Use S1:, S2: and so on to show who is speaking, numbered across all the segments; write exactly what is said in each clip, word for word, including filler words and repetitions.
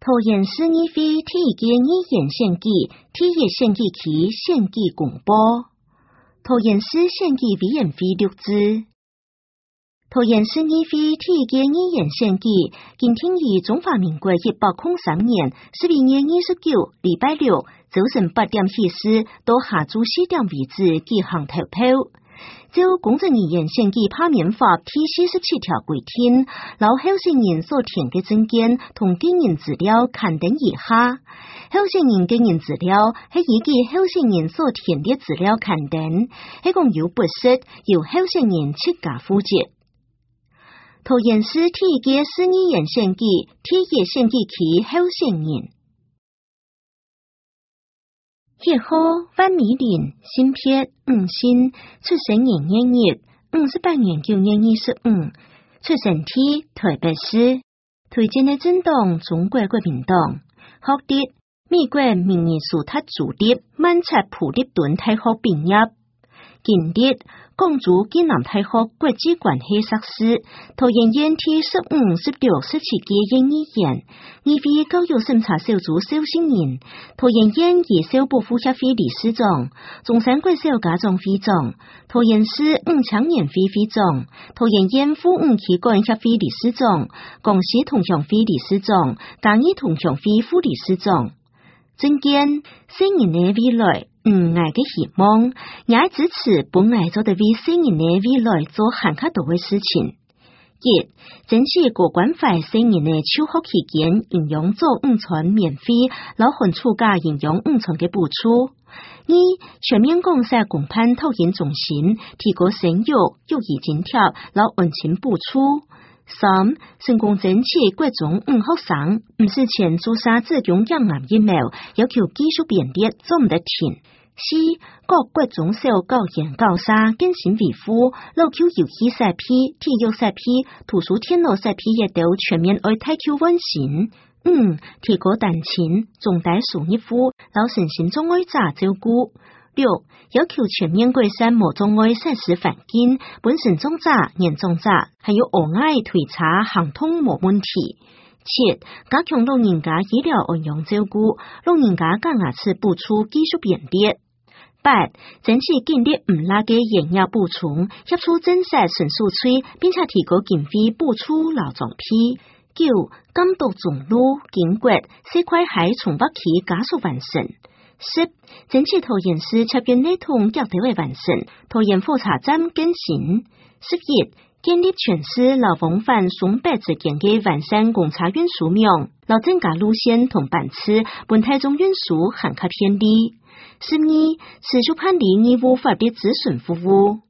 S1: 桃园市议会第一届议员选举第一选举期选举公布，桃园市选举委员会录制。桃园市议会第一届议员选举今天于中华民国一百零三年十二月二十九礼拜六早晨八点起始到下晝四點為止舉行投票。照公職人員選舉罷免法第四十七條規定，老候選人所填嘅證件同個人資料刊登以下。候選人個人資料係依據候選人所填嘅資料刊登，係共有不實，由候選人自家負責。桃園市第一屆市議員選舉第一選舉期候選人。一號范美玲，性別五姓，出生年月日五十八年九月二十五，出生地台北市，推薦嘅政黨中國國民黨，學歷美國明尼蘇達州立曼徹普立頓大學畢業，經歷廣州暨南大學國際關係碩士，桃園縣第十五、十六、十七屆縣議員，議會教育審查小組召集人，桃園縣兒少保護協會理事長，中山國小家長會長，桃園市五青年會會長，桃園縣婦女器官協會理事長，江西同鄉會理事長，嘉義同鄉會副理事長。政見四年嘅未來，唔愛嘅希望，也支持本愛做的為四年嘅未來做很卡多嘅事情。一、爭取國關法四年嘅求學期間，營養做五餐免費，老漢出價營養五餐嘅補助。二、全面廣設公辦托嬰中心，提高生育、育兒津貼、老安親補助。三、成功爭取各種五學生唔事前注射子宮頸癌疫苗，要求技術變列做唔得停。四、各國種小教研教沙更新維護，老求遊戲設備、體育設備、圖書電腦設備亦都全面愛提高完善。五、提高單親、重大數業務、老身心障礙者照顧。六、要求全面改善無障礙設施環境，本身障者、嚴重者，還有額外推查行通無問題。七、加強老人家醫療安養照顧，老人家加牙齒補助技術便列。八、爭取建立唔拉嘅營養補充，協助增設純素區，並且提高經費補助老狀批。九、監督總路、經國、四塊海從北期加速完成。十、爭取桃園市捷運系統腳地位完成，桃園火車站更新。十一、建立全市老往返雙北之間嘅完善公車運輸網，老增加路線同班次，本台中運輸很較便利。十二、持續辦理義務法律諮詢服務。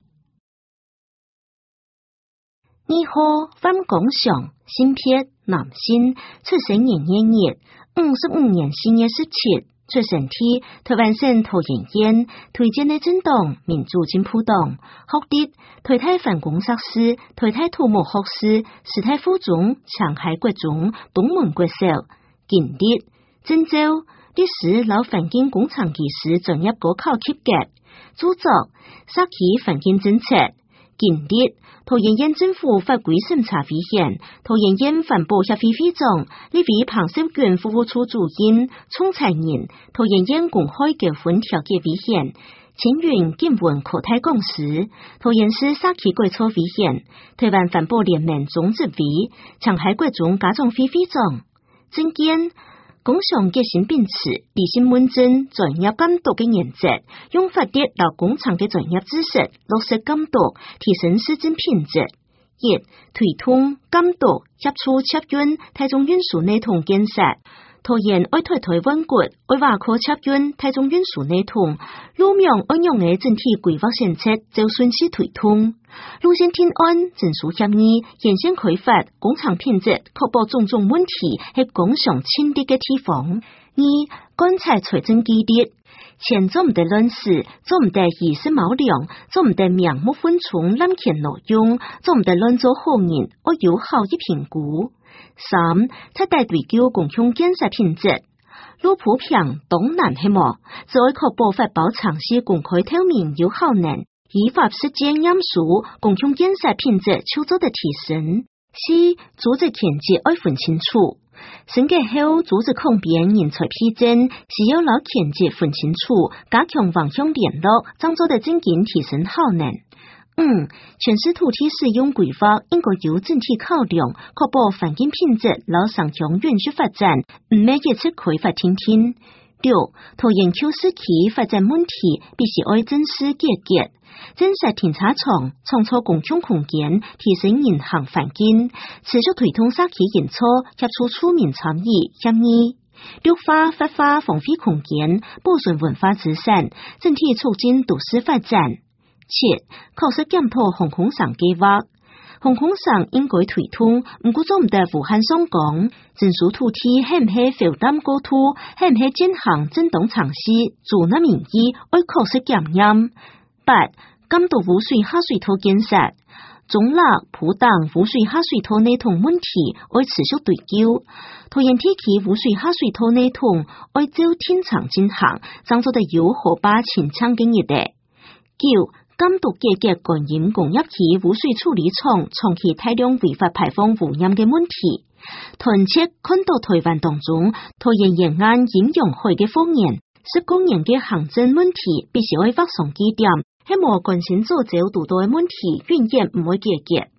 S1: 二號范廣祥，性別男性，出生年月日五十五年四月十七。出生地台灣省桃園縣，推薦嘅政黨民主進步黨，學歷台大化工碩士、台大土木學士、師大附中、上海國中、東門國小，經歷鄭州歷史老環境工廠技師專業高考及格，著作沙期環境政策，經歷桃園縣政府法規審查委員、桃園縣環保協會會長、立委彭秀娟服務處主任、仲裁人、桃園縣公開結婚調解委員、青雲見聞口台講師、桃園市沙期改錯委員、台灣環保聯盟總執委、上海國中家長會會長。政見共享結性秉持理性問政專業監督嘅原則，用法律到工廠嘅專業知識落實監督，提升施政品質。一、推動監督協助捷運台中運輸系統建設，桃園愛台台灣國愛挖科捷運台中運輸系統路面安用嘅整體規劃政策就順勢推動，路線定案證書協議沿線開發工廠品質，確保種種問題係共享清理嘅地方。二、觀察財政紀律，錢做唔得亂使，做唔得遺失冇量，做唔得名目分重濫權挪用，做唔得亂做好人，我有效益評估。三、徹底追究共享建設品質，路普平東南黑幕，只愛確保法保詳細公開透明有效能，依法實踐嚴肅共享建設品質，求做的提升。 四、组织权责要分清楚。升格后，组织抗辩人才批准，是要老权责分清楚，加强横向联络，将做的精简提升效能。五、全市土地使用规划应该由整体考量，确保环境品质，老上强允许发展，唔咩一出开发听听。六、土研丘市区发展问题必须要正视解决。建设停车场，创造公共空间，提升银行环境，持续推动社区营造，协助出民参与协议。绿化发花防废空间，保存文化资产，整体促进都市发展。七、考试检讨航空省计划。航空省应该推动，唔过做唔得无限上讲，证书土地系唔系负担过度，系唔系进行震动尝试，做那民意爱考试检验。八、监督污水下水道建设，中立普等污水下水道内同问题要持续对究。桃园地区污水下水道内同要照天长进行，张做的有河坝清창经日的。九、监督解决干盐工业区污水处理厂长期大量违法排放污染嘅问题。团结看到台湾当中桃园沿岸饮用水嘅风险，是公园嘅行政问题必须要发送基点。希望关心做走独多嘅问题，永远唔会解决。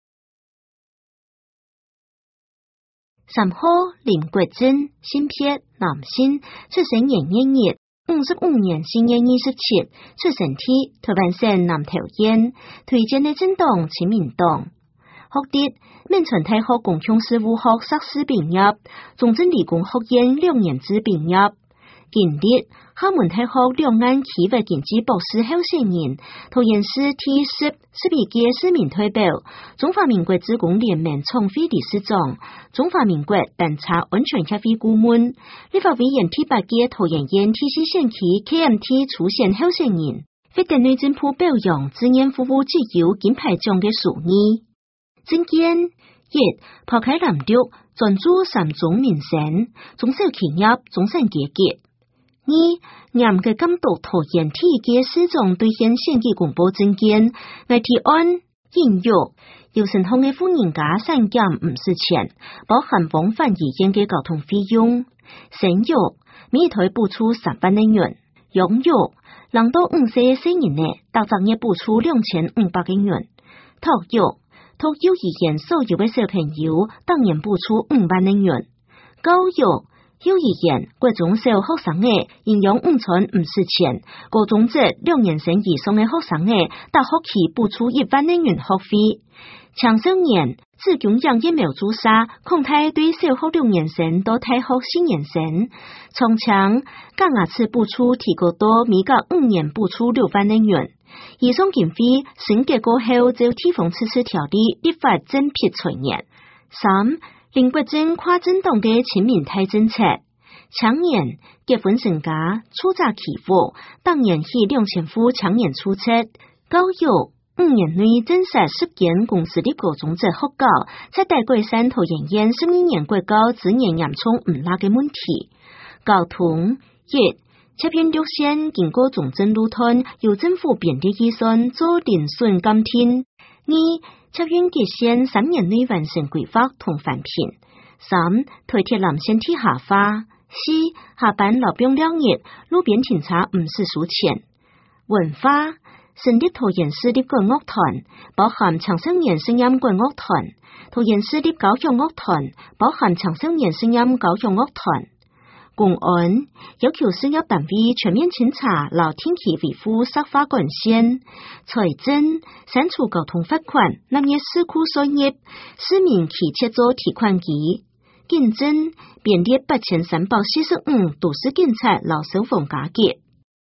S1: 三号林国珍，新撇男性，出生年一日，五十五年新年二十七，出生地台湾省南投县，推荐嘅政党亲民党。学历闽传大学公共事务学硕士毕业，中正理工学院两年制毕业。近日，厦门大学两岸企业经济博士候选人，桃园市第十十二届市民代表，中华民国职工联盟创会理事长，中华民国侦查安全协会顾问，立法委员第八届桃园县第四选区 K M T 出现候选人，获得内政部表扬志愿服务自由金牌奖嘅殊义。政见一、抛开蓝绿，专注三种民生，中小企业、中产阶级。二、严格监督桃园第一届市长兑现选举公布政见，来提案引用有成通嘅富人家产减五十钱，包含往返医院嘅交通费用。生育每台补出三百零元，养育两到五岁成人呢，大专业补出两千五百元。托育托幼儿园所有嘅小朋友当然补出五万元。教育幼儿園國中小學生嘅營養午餐五十錢，高中者兩年生以上嘅學生嘅大學期補助一萬元學費。青少年子宮頸疫苗注射，擴大對小學六年生到大學四年生。從強加牙齒補助提高到每隔五年補助六萬元。以上經費審結過後，就地方自治條例立法正撇財年。三、林國珍跨政黨嘅親民態政策，搶年結婚成家，出閘祈福，當年係兩千戶搶年出冊，教育五年內增設十間公司的高中者學校，在大桂山桃園縣十二年國教資源嚴重唔拉嘅問題。交通一、切片綠線經過中正路段，由政府編列預算做連順監聽。二、捷運結線三年內完成規劃同返聘。三、台鐵南線地下化。四、下班勞兵兩日，路邊停車唔是數錢。文化成立桃園市立管樂團，包含青少年聲音管樂團；桃園市立教育樂團，包含青少年聲音教育樂團。公安要求事業單位全面清查老天氣維護濕化管線。財政刪除交通罰款，納入市庫收入，市民可切做提款機。競爭編列八千三百四十五都市警察老消防加級。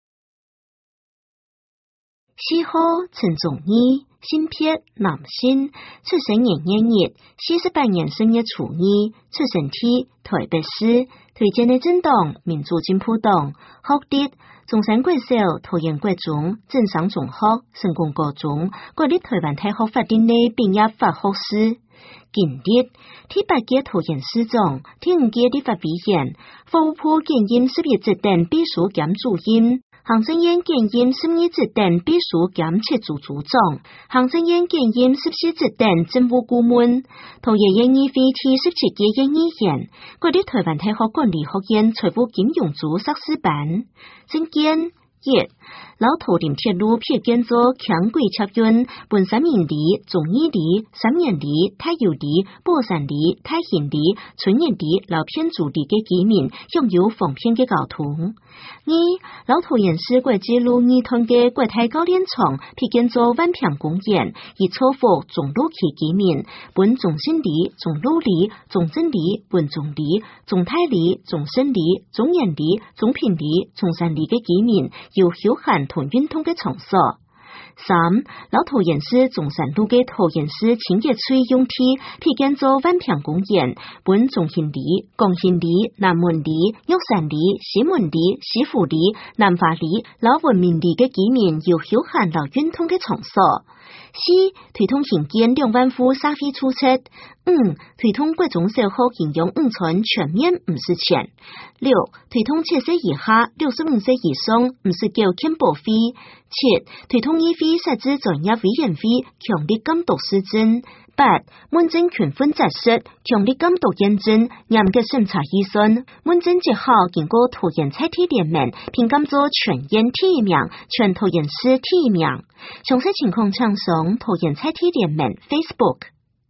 S1: 四號陳宗義，新撇男性，出生年一日，四十八年生日初二，出生地台北市，推薦嘅政黨民主進步黨，學歷中山國小、桃園國中、正商中學、成功高中，國立台灣大學法典類畢業法學士。近日，第八屆桃園市長、第五屆立法委員、法務部建議識別節點秘書兼主任， 行政院建议十二职等必须检测组组长，行政院建议十四职等政务顾问，桃园演艺会第十七届演艺院，国立台湾大学管理学院财务金融组硕士班，证件一。老桃林铁路票建做强轨客运，本三元里、中义里、三元里、太油里、宝山里、太行里、春园里、老偏祖里嘅居民享有方便嘅交通。二老桃园市国际路二段嘅國泰高聯廠票建做萬平公園，以造福中路區居民，本中心里、中路里、中正里、本中里、中泰里、中盛里、中原里、中平里、中山里嘅居民有休閒同運動嘅場所。三老桃園市中山路嘅桃園市清潔水用地票建做萬平公園，本中興里、江興里、南門里、玉山里、西門里、西湖里、南華里、老文明里嘅居民有休閒老運動嘅場所。四推動興建兩萬戶社會宿舍。五推動國中小學營養午餐全面唔是錢。六推動七歲以下、六十五歲以上唔是繳健保費。七推動議會設置專業委員會，強力監督施政。八問政權分責實，強力監督驗證，嚴格審查預算。問政之後經過桃園菜地聯盟評鑑做全縣第一名，全桃園市第一名。詳細情況請上桃園菜地聯盟 Facebook。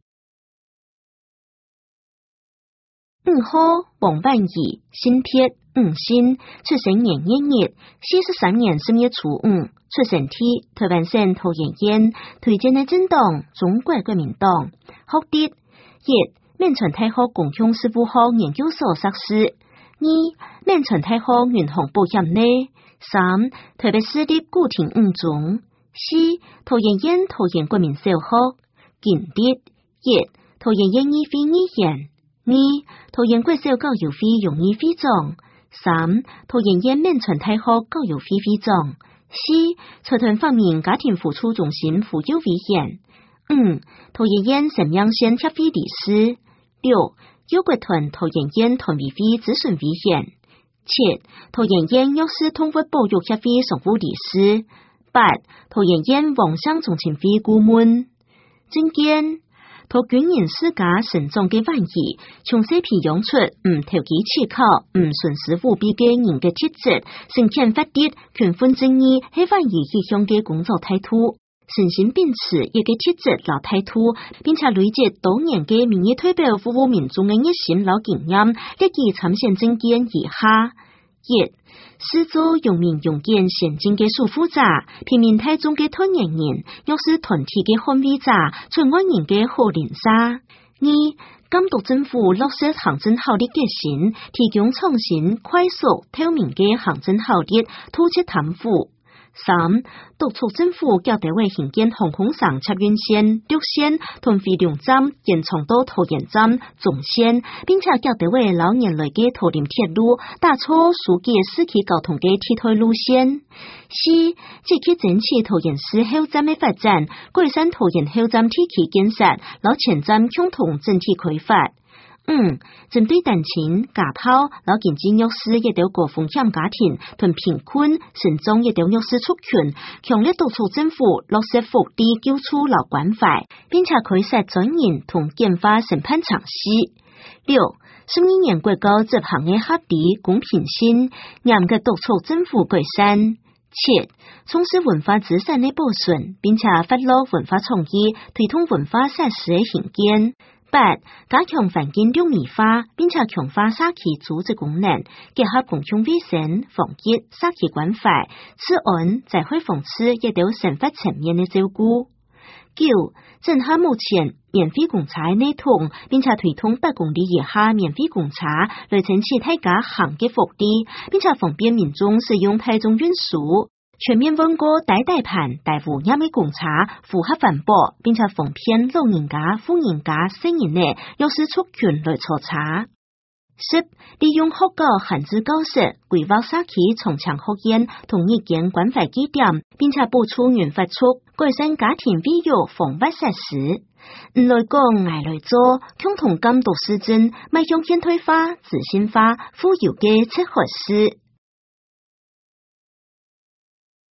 S1: 五號王萬儀，新撇五星，出生年一日，四十三年十月初五，出生地台灣省桃園縣，推薦的政黨中國國民黨。學歷一，銘傳大學公共事務學研究所碩士。二，銘傳大學銀行保險類。三，台北市立古亭五中。四，桃園縣桃園國民小學。經歷一，桃園演藝會議員。二，桃園國小教育會榮譽會長。三，桃園縣銘傳大學教育會會長。四，財團方面家庭扶助中心扶幼委員。五，桃園縣沈陽縣協會理事。六，幼國團桃園縣團委會諮詢委員。七，桃園縣幼師動物保育協會常務理事。八，桃園縣網上中情會顧問。證件桃軍人世家成長嘅萬儀，從細培養出唔投機取巧、唔徇私舞弊嘅人嘅特質，成憲法啲權分正義係萬儀一向嘅工作態度，身心秉持一個特質老態度，並且累積多年嘅民意代表服務民眾嘅熱心老經驗，列舉參選證件以下：一、始祖用民用見先進嘅守護者，平民大眾嘅團結人，又是團體嘅捍衛者，全愛人嘅好鄰舍。二、監督政府落實行政效率嘅心，提供創新、快速、透明嘅行政效率，突出貪腐。三、督促政府交代為興建航空上客運線、綠線同飛龍站延長到桃園站、總線，並且交代為老年來嘅桃林鐵路打造疏解市區交通嘅替代路線。四、積極爭取桃園市後站嘅發展，改善桃園後站地區建設，老前站共同整體開發。五、針對單親、家暴、老經濟弱勢一條高風險家庭同貧困、身障一條弱勢族群，強烈督促政府落實福利救助老關懷，並且開設專人同簡化審判程序。六、十二年國教執行嘅合理公平性，嚴格督促政府改善。七、從事文化資產嘅保存，並且發落文化創意，推動文化設施嘅興建。八、加強環境綠美化，並且強化社區組織功能，結合公共衛生、防疫、社區關懷、治安、災害防治一條生活層面嘅照顧。九、整合目前免費公車嘅內統，並且推動百公里以下免費公車，來爭取大家行嘅福利，並且方便民眾使用大眾運輸。全面換過大大盤、大污染嘅公車，符合環保，並且方便老人家、婦人家、成人嘅弱勢族群來坐車。十、利用學校閒置教室，規劃社區從強學院同一間關懷據點，並且補充原發處，改善家庭衛育防護設施。唔來講，挨來做，共同監督施政，邁向現代化、自信化、富有嘅七合施。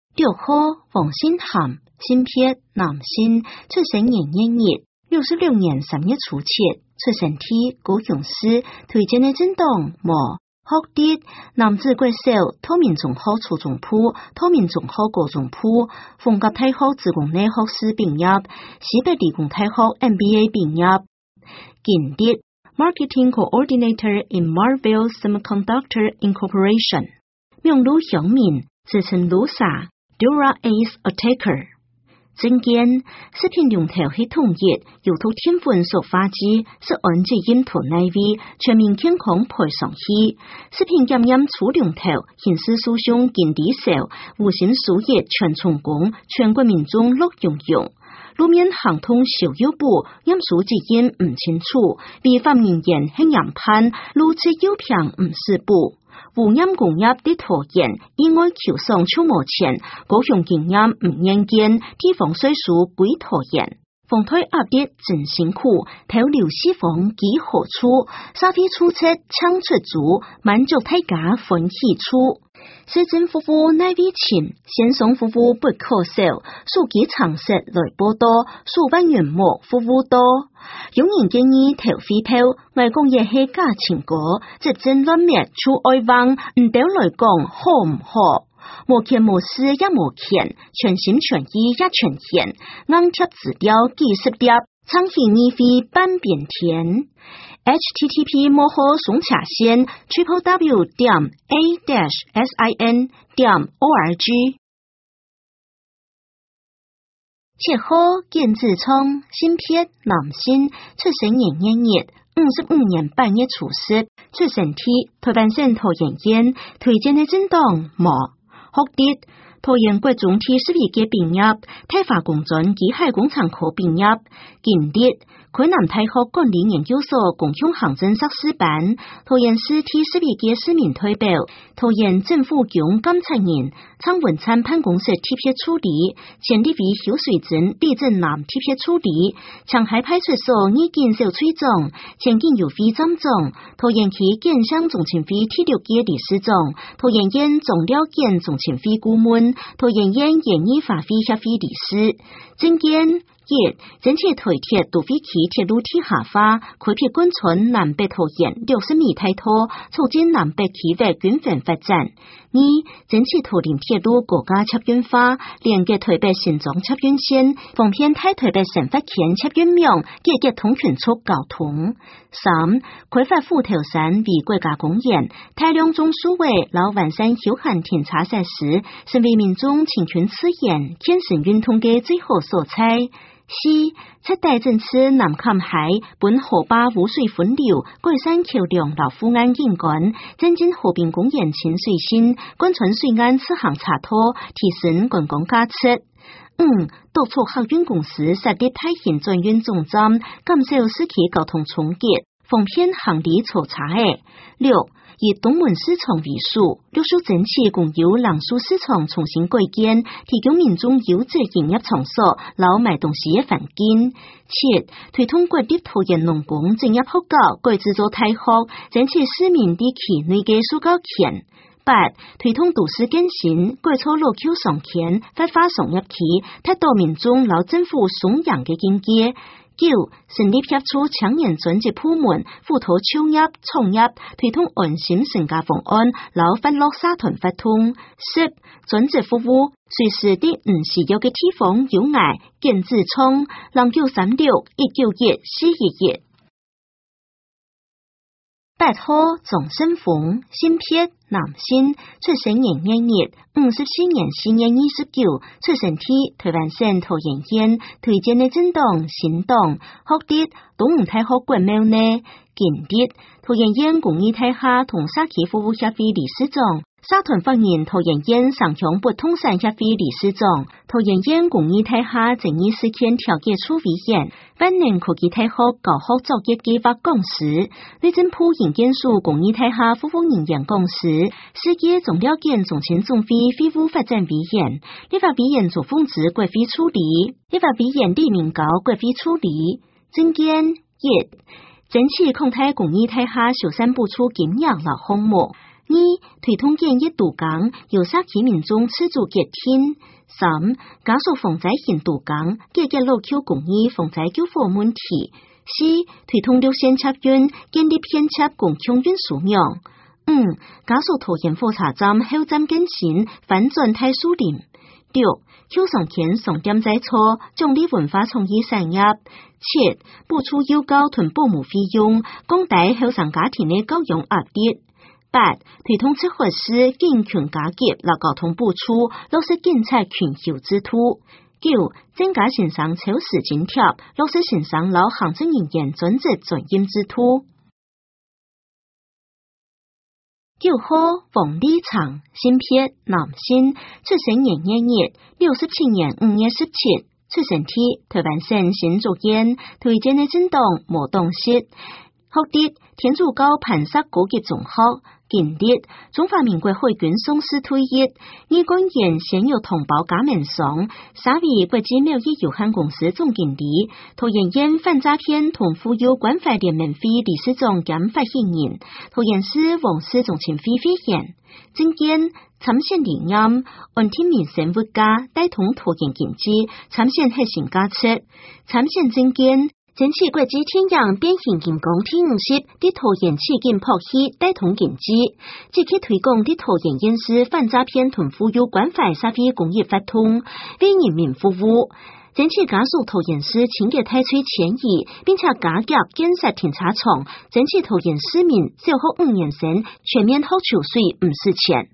S1: 六号王新涵，新撇男性，出生年一日，六十六年十月初七，出生地高雄市，推荐的政党无福德，男子国小，土民中学初中部，土民中学高中部，逢甲大学自工内学士毕业，西北理工大学 M B A 毕业，建德 Marketing Coordinator in Marvell Semiconductor Incorporation， 名鲁乡民，自称鲁萨 Dura Ace Attacker。证件食品龙头系统一，有套天分所发机，是按照饮头内味，全面健康配上去。食品检验处龙头，显示书上见底少，无形输液全成功，全国民众乐用用。路面行通小腰部，验数字音唔清楚，违法人员很严判，路车腰片唔是步。污染工业的拖延，意外求上超无钱，高雄经验唔严谨，地方税数鬼拖延。风推压跌真辛苦，头流西风几何处？沙飞出车抢出足，满足大家欢喜处。市政夫妇乃为情，先送夫妇不可少，数据常识来报道，数万元末夫妇多。有人建议投飞票，外公也系假情歌，直正乱灭出爱望，唔对来讲好唔好？无钱无势也无钱，全心全意也全现，硬贴资料几十叠，苍喜你飞半边天。H T T P 幕后送卡线 triple w 点 a dash s i n 点 o r g。七号建志聪，新撇男性，出生年一日，五十五年八月初十，出生地台湾省桃园县，推荐的政党无福德。桃园国中第十二届毕业，台化工专及海工厂科毕业，建德暨南大学管理研究所共享行政硕士班，桃园市第十二届市民代表，桃园政府局监察人，苍文参办公室特别处理，前立为休水镇地震南特别处理，上海派出所已经小崔总，前警有非张总，桃园区建商总前会第六届理事长，桃园县总了建总前会顾问，桃园县演艺法会协会理事，证件一，整体台铁杜飞区铁路地下化，开辟滚村南北桃园六十米太拖，促进南北区域均衡发展。二，整体桃园铁路国家插运化，连接台北新庄插运线，方便台台北省发前插运量，解决通群速交通。三，开发虎头山为国家公园，大量种树位老完善休闲停车设施，成为民众情群刺眼、天神运通的最好所在。四，七大政策南坎海本河坝污水分流，改善桥梁老富安景观，增进河滨公园清水性，贯穿水岸次行查拖，提升观光价值。五，督促客运公司设立太行转运总站，减少市区交通冲击，方便行李抽查的。六，以东门市场为数，六属整体共由两属市场重新改建，提供民众优质营业场所，老买东西的环境。七，推动国立桃园农工专业学校改制作大学，争取市民地区内的塑胶权。八，推动都市更新，改造路口上圈，发发商业区，达到民众老政府颂扬的境界。九，成立协助青年专职部门，辅导创业、创业，推动安心成家方案，老发落沙团发通。十，专职服务，随时的唔需要嘅地方有爱，建志聪，零九三六一九一四一一。八號總生逢，新撇男性，出生年一日，五十四年四月二十九，出生地台灣省桃園縣，推薦的政黨新黨，學弟東吳大學國貿內，建德桃園縣公益大廈同社區服務協會理事長。沙屯發言桃園縣上鄉不動產協會理事長，桃園縣公益大廈爭議事件調解處委員，萬年科技大學教學作業計劃講師，內政部營建署公益大廈服務人員講師，世界總了解總前總會非務發展委員，立法委員做奉旨國會處理，立法委員李明高國會處理。證件一，爭取擴大公益大廈小三部處檢驗老項目。 二、推动建议杜港，由沙期民众吃住结天。三、加速防灾现杜港，解决路口公益防灾救火问题。四、推动六线插运，建立偏插共享运输量。五、加速桃园火车站后站更新，反转太树林。六、口上田上点在错，奖励文化创意产业。七、补助幼教屯保姆费用，降低后上家庭的教育压力。八、推动出活师健全加急劳交通补助，落实警察群休制度。九、增加线上超市津贴，落实线上老行政人员专职专业制度。九号王立昌，性别男性，出生年一月，六十七年五月十七，出生地台湾省新竹县，推荐的政党无党籍，学历天主教磐石高级中学。近日，中华民国海军上士退役，二官员现有同胞假面上，三位国际贸易有限公司总经理，桃园县反诈骗同妇幼关怀联盟会理事长兼发言人，桃园市王市总前会会员，政见参选理念，安天民生物价带动桃园经济，参选核心价值，参选政见。争取国际天然变形人工体五十，伫桃园市经破起带动经济，即刻推广伫桃园县市反诈骗同妇幼关怀社会公益法通，为人民服务。争取加速桃园市清洁汰萃迁移，并且加强建设停车场，争取桃园市民小学五年生全面好储水唔是钱。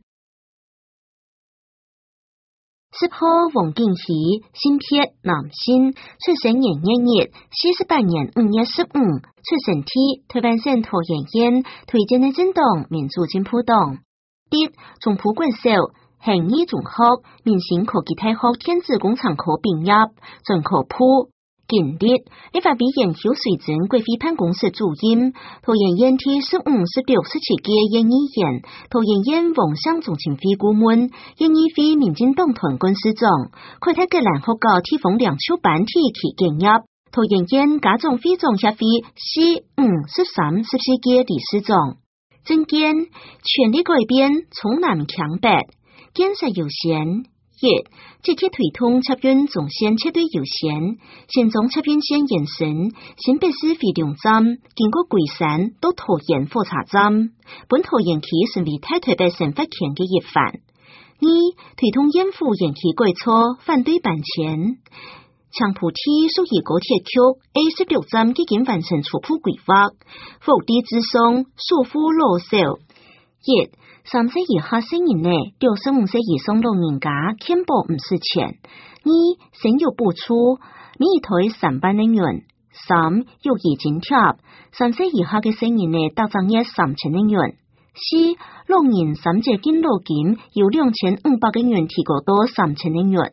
S1: 十号王敬熙，性别男性，出生年一月，四十八年五月十五，出生地台湾省桃园县，推荐的政党民主进步党。一、中普国小，恒义中学，明星科技大学电子工程科毕业，准科普。近日，立法委员邱水珍国会办公室主任，桃园县第十五、十六、十七届县议员，桃园县王乡总前会顾问，县议会民进党团干事长，开拓格兰学校提供两出版体期建业，桃园县家长会总协会十五、十三、十四届理事长。政见全力改变从南强北，建设优先。一、积极推动插运总线车队优先，先从插运线延伸，新北市飞龙站经过龟山到桃园火车站，本桃园区成为太台北省发权的一环。二、推动沿府延期改错，反对搬迁。强埔梯属于高铁区 A 十六站已经完成初步规划，福地之松，束缚落手。一、三岁以下成人内，六十五岁以上老人家健保唔是钱。二、生育补助，每台三百零元。三、育儿津贴，三岁以下嘅成人内，到账约三千零元。四、老人三节敬老金由两千五百嘅元提高到三千零元。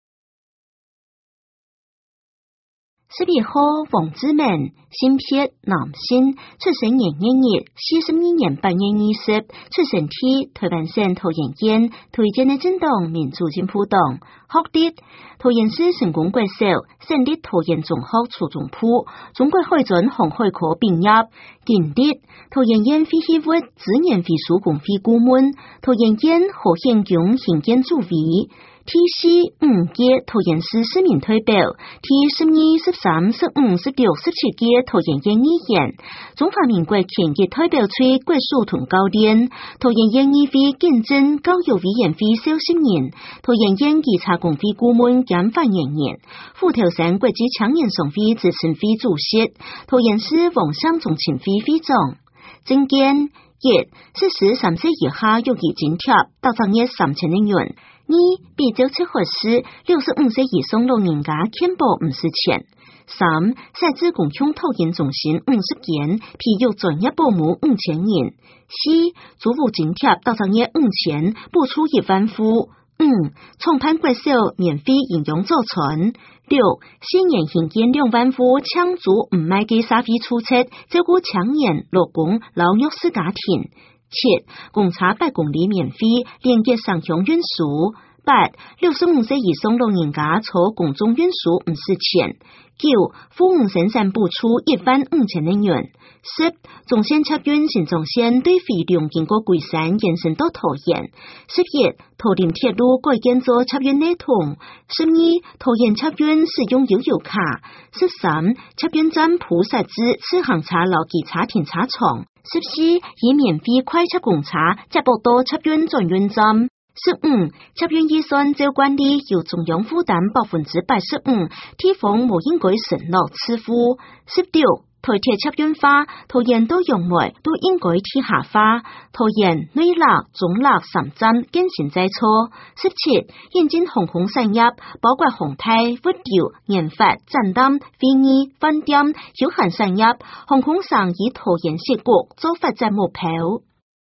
S1: 十二号王志明，性别男性，出生年一月，四十二年八月二十，出生地台湾省桃园县，推荐的政党民主进步党。学历桃园市成功国小，省立桃园中学初中部，中国海军航海科毕业。近日，桃园县飞行物资源飞属公会顾问，桃园县何宪强行建主委。T 四五届桃园市市民代表 ，T 十二、十三、十五、十六、十七届桃园县议员，中华民国前届代表处国属团教练，桃园县议会竞争教育委员会召集人，桃园县稽查公会顾问兼发言人，虎头山国际青年商会执行会主席，桃园市王乡总前会会长。政见一、实施三岁以下育儿津贴，到账约三千零元。二、比照出活师，六十五岁以上老人家健保唔是钱。三、设置共享托婴中心五十间，庇育专业保姆五千人。四、祖父津贴到账约五千，补助一万户。五、创办国小免费营养早餐。六、新年行建两万户抢租唔买嘅社会出册，照顾强年、劳工、老弱势家庭。七、公车百公里免费，连接上乡运输。 八、六十五岁以上老人家坐公众运输唔是钱。九、父母生产补出一万五千人元。十、中线插运新中线对费用经过规算延伸到桃园。十一、桃林铁路改建做插运系统。十二、桃园插运使用悠游卡。十三、插运站铺设置次行车老机车停车场。十四、以免费快速公车接驳到插运转运站。十五、插运预算照管理由中央负担百分之八十五，地方无应该承诺支付。十六、台铁插运化，桃园到用外都应该地下化，桃园内陸、中陸三站建成在錯。十七、引進航空產業，包括航太、物流、研發、展覽、會議、飯店、休閒產業，航空上以桃園設局做發展目標。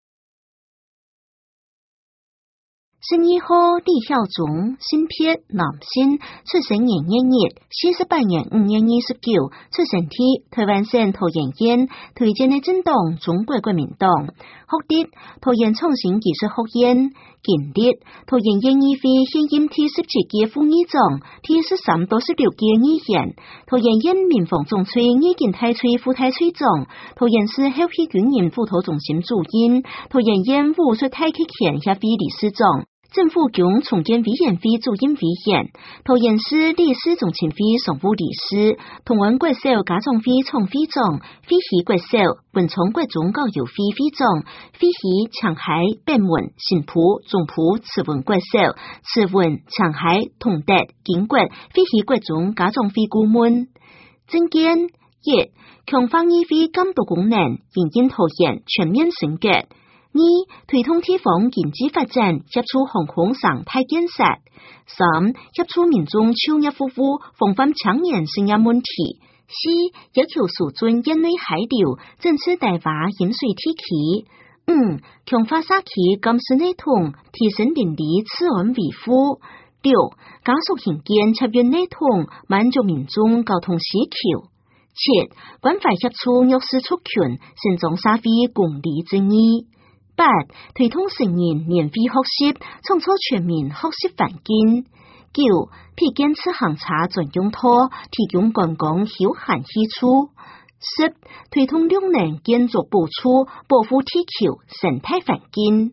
S1: 十二號李孝忠，性別男性，出生年一月，四十八年五月二十九，出生地台灣省桃園縣，推薦的政黨中國國民黨，學歷桃園創新技術學院，經歷桃園縣議會現任第十七屆副議長，第十三到十六屆議員，桃園縣民防總處議員太處副太處長，桃園市後備軍人輔導中心主任，桃園縣武術太極拳協會理事長。政府局重建委員會主任委員，桃園市理事中心會常務理事，同安國小家長會創會長，飛魚國小文昌國中教育會會長，飛魚長海北門新埔中埔慈文國小，慈文長海同德經國飛魚國中家長會顧問。政見一、強化議會監督功能，引進桃園全面升格。二、推動地方經濟發展，協助航空生態建設。三、協助民眾就業服務，防範青年失業問題。四、要求疏浚縣內海流，政策大化引水體系。五、強化社區監視系統，提升鄰里治安維護。六、加速興建插運系統，滿足民眾交通需求。七、關懷協助弱勢族群，伸張社會公理正義。八、推動成人免費學習，創造全面學習環境。九、闢建次行車專用道，提供觀光休閒去處。十、推動綠能建築補助，保護地球生態環境。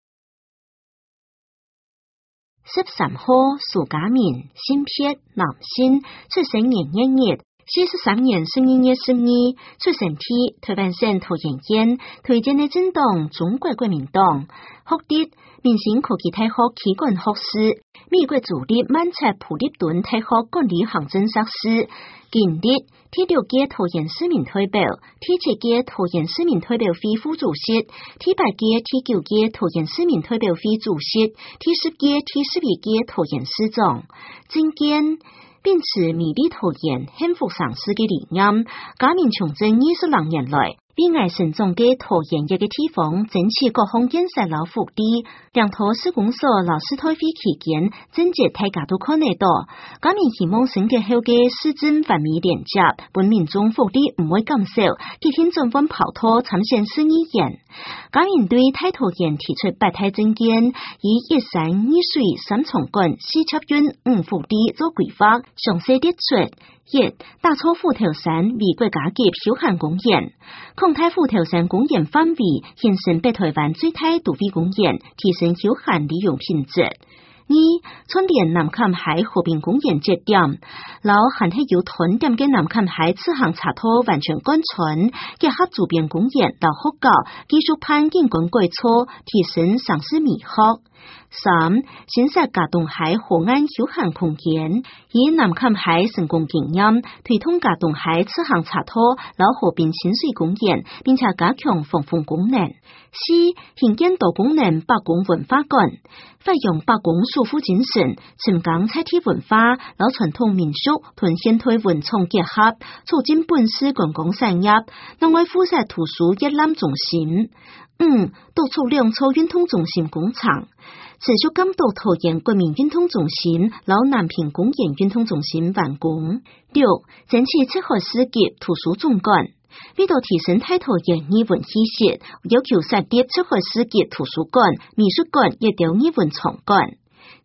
S1: 十三號蘇家明，性別男性，出生年一月。四十三年十二月十二，出生地台灣省桃園縣，推薦的政黨中國國民黨，學歷明星科技大學企管學士，美國主立曼徹普利頓大學管理行政碩士，經歷第六屆桃園市民代表，第七屆桃園市民代表會副主席，第八屆、第九屆桃園市民代表會主席，第十屆、第十一屆桃園市長，政見秉持美麗桃園幸福城市嘅理念，加冕從政二十六年來，為愛生長嘅桃園一個地方爭取各項建設老福利，兩套施工所老師退費期間，整節大家都看得到。加冕希望升格後嘅市政繁美連接，本民眾福利唔會減少，提前轉換跑道參選市議員。加冕對大桃園提出八大政見，以一山二水三重幹四插運五福利做規劃，詳細列出。一、打造虎頭山為國家級休閒公園，擴大虎頭山公園範圍，形成北台灣最大都會公園，提升休閒利用品質。二、串聯南崁海和平公園節點，老含係有團點嘅南崁海次行茶道完全貫穿，結合周邊公園老學校技術攀景觀改造，提升城市美學。三、新設嘉東海河岸休閒空間，以南崁海成功經驗，推動嘉東海次行茶道老河邊親水公園，並且加強防風功能。四、興建多功能百工文化館，發揚百工束縛精神，深耕在地文化、老傳統民俗同現代文創結合，促進本市觀光產業。另外附設圖書閱覽中心。五、督促兩處運動中心工廠，持續監督桃園國民運動中心、老南平公園運動中心完工。六、爭取七合市級圖書總館，為了提升大桃園語文氣息，要求設立七合市級圖書館、美術館，亦有語文場館。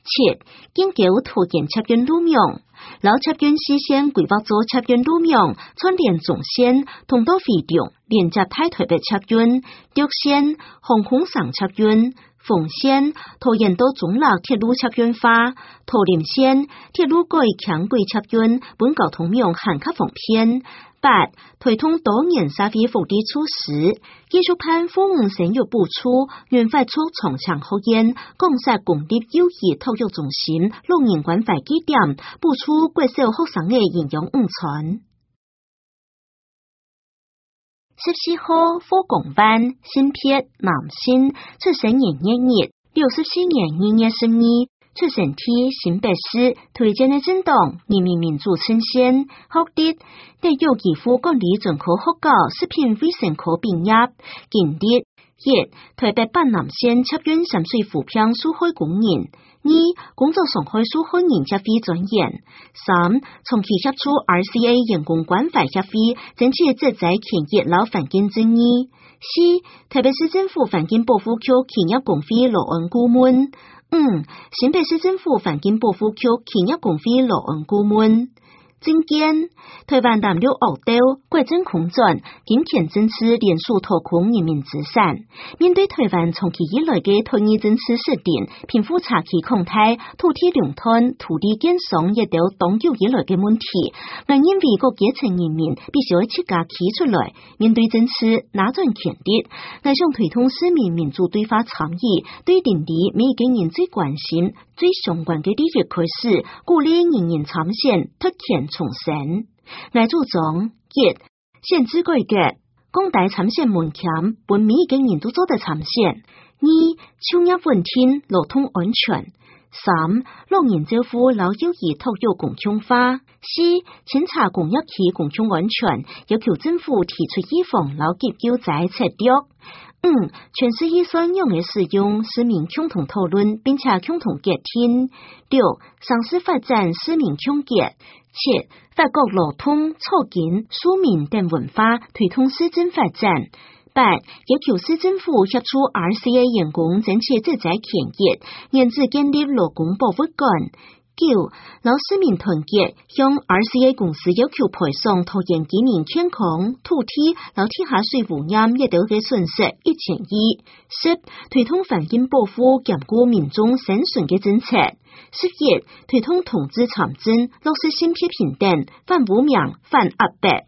S1: 七、建构拖延插运路名，老插运事先规划做插运路名，串联总线，通道费用，连接太台北插运，竹线、航空上插运。奉线拖延到中立铁路插运化，桃林线铁路改强轨插运，本交通名限较方便。八、推动多元社会福利措施，继续盼父母生育补助，原发出重强学院，共设公立幼儿托育中心、老人关怀据点，补助国小学生的营养午餐。十四号火拱湾新撇南新出生年一日，六十四年二月十二出生地新北市，推荐的政党人民民主阵线，学历第幼儿府管理准科学校食品卫生科毕业，经历一台北板南线插运三水浮漂疏海工人。二、工作上海疏海人协会专员。三、長期協助 R C A 人工關懷協會，爭取職在權益老環境正義。四、台北市政府環境保護局企業公會勞安顧問。五、新北市政府環境保護局企業公會勞安顧問。政見台灣南六惡鬥，國政空轉，金錢政治連續掏空人民資產。面對台灣長期以來嘅土地政策失電、貧富差距擴大、土地壟斷、土地減少亦都長久以來嘅問題，我認為各階層人民必須要自家企出來，面對政策拿盡權力，我想推動市民民主對話參與，對鄰里每一個人最關心、最相關嘅利益開始，鼓勵人人參選，特權重生。我主張一、限制改革，降低參選門檻，本每一個人都做得參選。二、就業穩定，勞動安全。三、老人照顧老幼兒托育公共化。四、檢查工業區公共安全，要求政府提出預防老急救災策略。五、全市預算用嘅使用，市民共同討論並且共同決定。六、城市發展市民共結。七、法國勞動、促進、庶民等文化，推動市政發展。八、要求市政府協助 R C A 員工爭取職在權益，研制建立勞工保護館。九、老市民團結，向 R C A 公司要求賠償拖延幾年健康、土地、老地下水污染亦都嘅損失一千億。十、推動環境保護，兼顧民眾生存嘅政策。十一、推動同志參政，落實性別平等，反污名、反壓迫。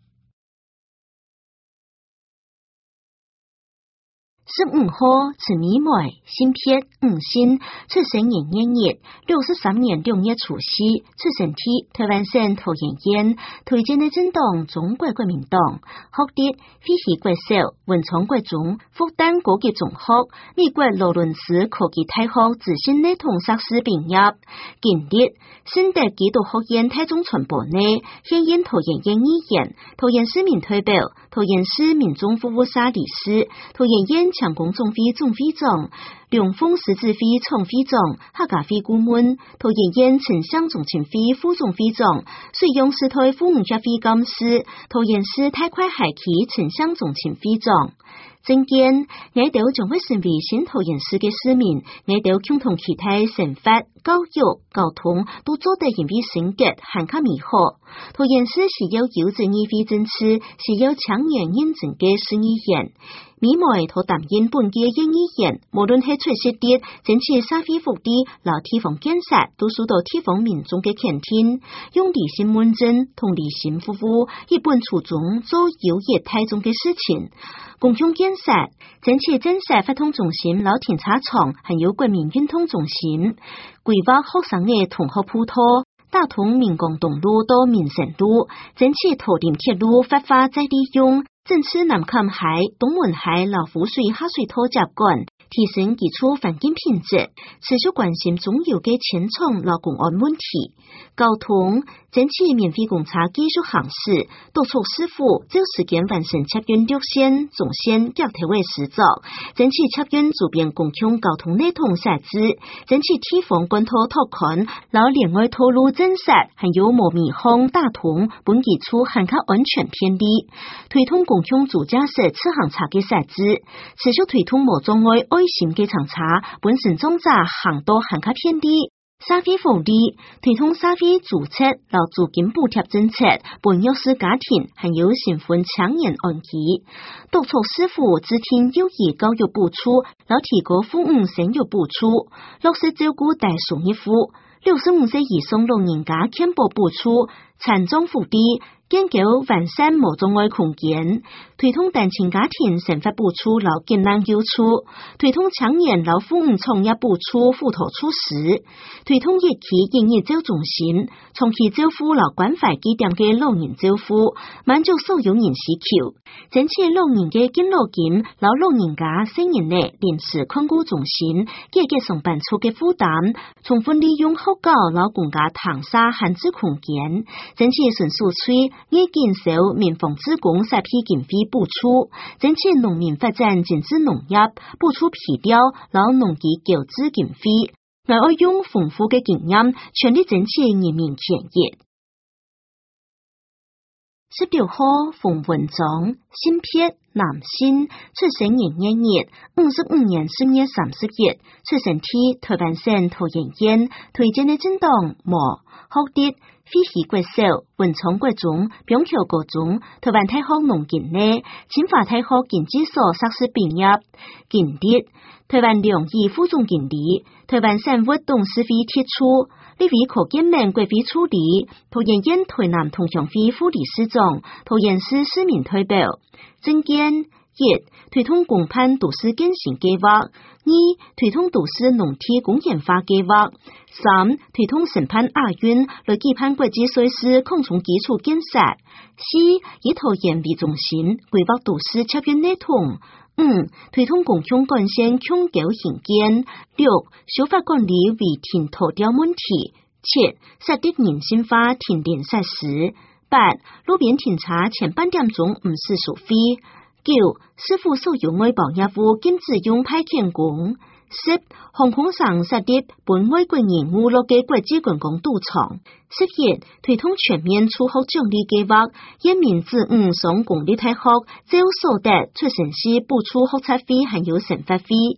S1: 十五號，陳美梅，新撇五星，出生年一日，六十三年六月除夕，出生地台灣省桃園縣，推薦的政黨中國國民黨，學歷飛行國小、文創國中、復旦國際中學、美國羅倫斯科技大學資訊內統碩士畢業，經歷聖德基督學院台中傳播內，現任桃園縣議員、桃園市民代表、桃園市民眾服務社理事、桃園縣強公總會總會長、龍鳳獅子會創會長、客家會顧問、桃園縣城鄉總親會副總會長、水用市台婦女協會幹事、桃園市太快海區城鄉總親會長。政見，我哋將會成為新桃園市嘅市民，我哋共同期待生活、教育、交通都做得人為升級，很加美好。桃園市是有優質議會政策，是有長遠認證嘅市議員。美梅同擔任本屆縣議員，無論係出席啲爭取社會福利、老地方建設，都受到地方民眾嘅肯定，用理性問政同理性服務，一本初衷做有益大眾嘅事情。公共建設，爭取建設發通中心、老停車場，還有國民運動中心，規劃學生嘅同學鋪頭，打通民光東路到民生路，爭取桃林鐵路發發再利用。爭取南崁海、東門海、老湖水下水道接管，提升基礎環境品質，持續關心重要嘅前廠勞工安問題。交通，爭取免費公車技術行駛，督促市府就時間完成插運綠線、總線交替位施作，爭取插運周邊公共交通內統設置，爭取地方管土拓寬，老連外套路建設，還有磨米巷打通本基礎很較安全便利，推動公共住家式次行車嘅設置，持續推動無障礙愛心嘅长查，本身种植行多行卡偏低。社會福利推動社會組織勞租金補貼政策，本弱勢家庭還有新婚青年安置，督促師傅制定幼兒教育補助，勞提高父母生育補助，落實照顧大數一戶，六十五歲以上老人家健保補助，殘障福利，研究完善無障礙空間，推動單親家庭生活補助勞艱難救助，推動青年老父母創業補助輔導措施，推動一期營業照中心，長期照顧老關懷基點嘅老人照顧，滿足所有人需求，爭取老人嘅敬老金，老老人家成人嘅臨時看顧中心，解決上班族嘅負擔，充分利用學校老公家堂沙閒置空間，爭取純素吹。已減少民防職工殺批經費補助，爭取農民發展精緻農業，補助皮料、老農機構資經費，我要用豐富嘅經驗，全力爭取人民權益。十六號馮文章，新撇男性，出生年一日，五十五年十月三十日，出生地台灣省桃園縣，推薦嘅政黨無學歷，非裔國小，文昌國中，中橋高中，台灣大學農經內，清華大學經濟所碩士畢業，經歷台灣兩億副總經理，台灣省活董事會提出，立為科建盟國會處理，桃園縣台南同鄉會副理事長，桃園市市民代表，政見一推動公辦都市更新計劃，二推動都市農地公園化計劃，三推動承辦亞運來舉辦國際賽事擴充基礎建設，四以桃園為中心規劃都市策略內容，五推動共享幹線搶救興建，六修法管理違停拖吊問題，七設立人性化停電設施，八路邊停車前半點鐘唔是收費，九師傅所有外包業務禁止用派遣工，十航空上設立本外國人娛樂嘅國際觀光賭場，十一推動全面出學獎勵計劃，驗明子女上公立大學只有所得出生時補助學冊費還有生活費。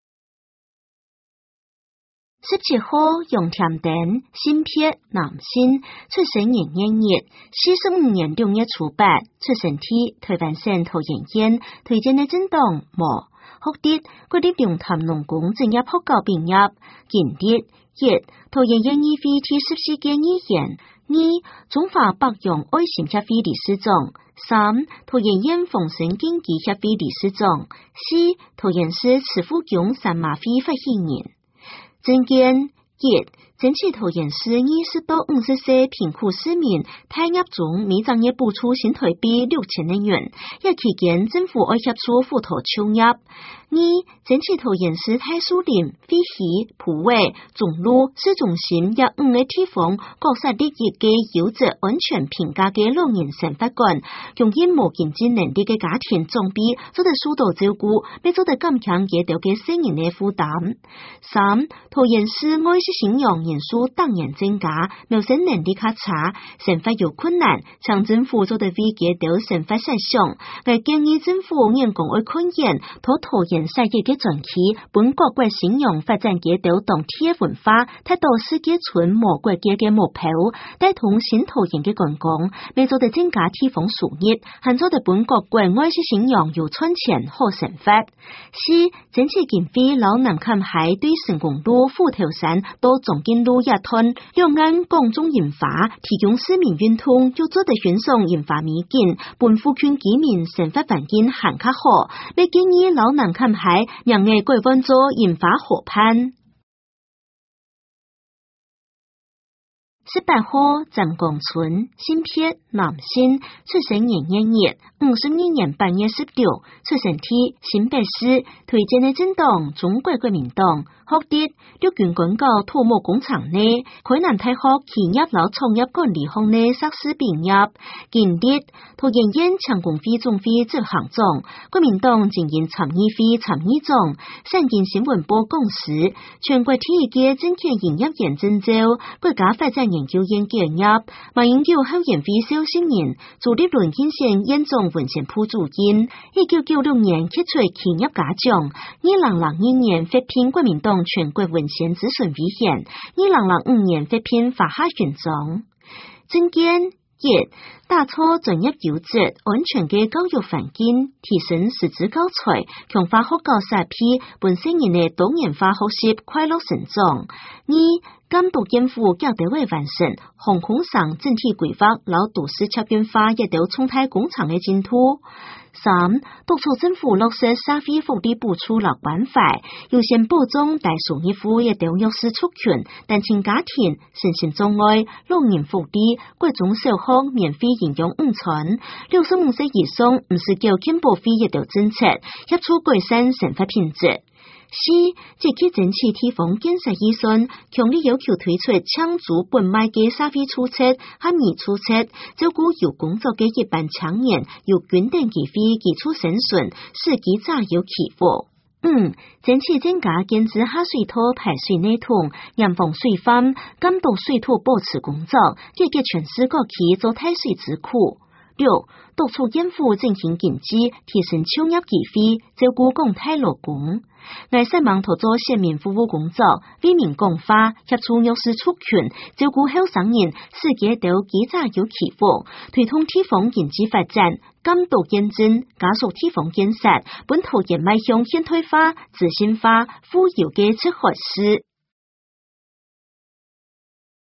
S1: 十七號楊添丁，新撇男性，出生年一日，四十五年六月初八，出生地台灣省桃園縣，推薦嘅政黨無學歷，國立龍潭農工專業學校畢業，經歷一桃園縣議會第十四屆議員，二中華北洋愛心協會理事長，三桃園縣豐盛經濟協會理事長，四桃園市慈富宮三馬會發起人。政見一爭取桃園市二十到五十歲貧苦市民貸業中每張月補助新台幣六千元，一期間政府愛協助輔導就業。二爭取桃園市太樹林、飛魚、埔尾、中路、市中心也五個地方各設立一個優質安全評價嘅老人生活館，供應無經濟能力嘅家庭裝備做得疏導照顧，未做得減輕醫療嘅成人嘅負擔。三桃園市愛惜信用人數當然增加，謀生能力較差，生活有困難，向政府做得為醫療生活設想，我建議政府人工愛困嚴，托桃園世界嘅傳奇，本各國信用發展嘅到當地文化，達到世界村無國界嘅目標，帶動新桃園嘅觀光，未做得增加地方收入，還做得本各國愛惜信用有賺錢好生活。四整體經費老南崁海對成功路、虎頭山到總經路一段，兩岸公眾研發，提供市民運通，又做得運送研發美景，本府區居民生活環境很較好，未建議老南崁海讓嘅規劃做研發河畔。十八號張光春，新撇男性，出生年一日，五十二年八月十六，出生地新北市，推薦嘅政黨中國國民黨，學歷陸軍官校土木工廠內，海南大學企業老創業管理學內碩士畢業，經歷桃園縣強工會總會執行長，國民黨經營參議會參議長，省經新聞部講師，全國體育界政協營業員證照，國家發展研究院結業，馬英九後援會小新人，朱立倫競選嚴重文獻鋪主因，一九九六年揭出企業家獎，二零零二年發聘國民黨全國文獻諮詢委員，二零零五年發聘華夏院長。政見一，打造專業優質、安全嘅教育環境，提升師資教材，強化學教設備，本身人嘅多元化學習快樂成長。二，監督政府較到位完成航空省整體規劃，老都市策運化一條重大工程嘅進度。三，督促政府落實社會福利補助勞關法，優先保障大數一戶一條弱勢族群、單親家庭、身心障礙、老人福利、國中小學免費營養午餐，六十五歲以上唔是叫健保費一條政策，協助改善生活品質。四，積極爭取地方建設預算，強烈要求推出搶租本賣嘅社會厝冊、合宜厝冊，照顧有工作嘅一般青年，有均等機會基礎生存，使其早有起步。五，爭取增加建置下水道排水系統，嚴防水患，監督水土保持工作，積極全市各區做汰水智庫。六，督促政府進行經濟，提升就業機會，照顧廣大勞工。外省網投做市民服務工作，為民廣化，協助弱勢族群，照顧後生人，使其都幾早有起步，推動地方經濟發展，監督驗證，加速地方建設，本土人邁向現代化、自信化、富有嘅出發式。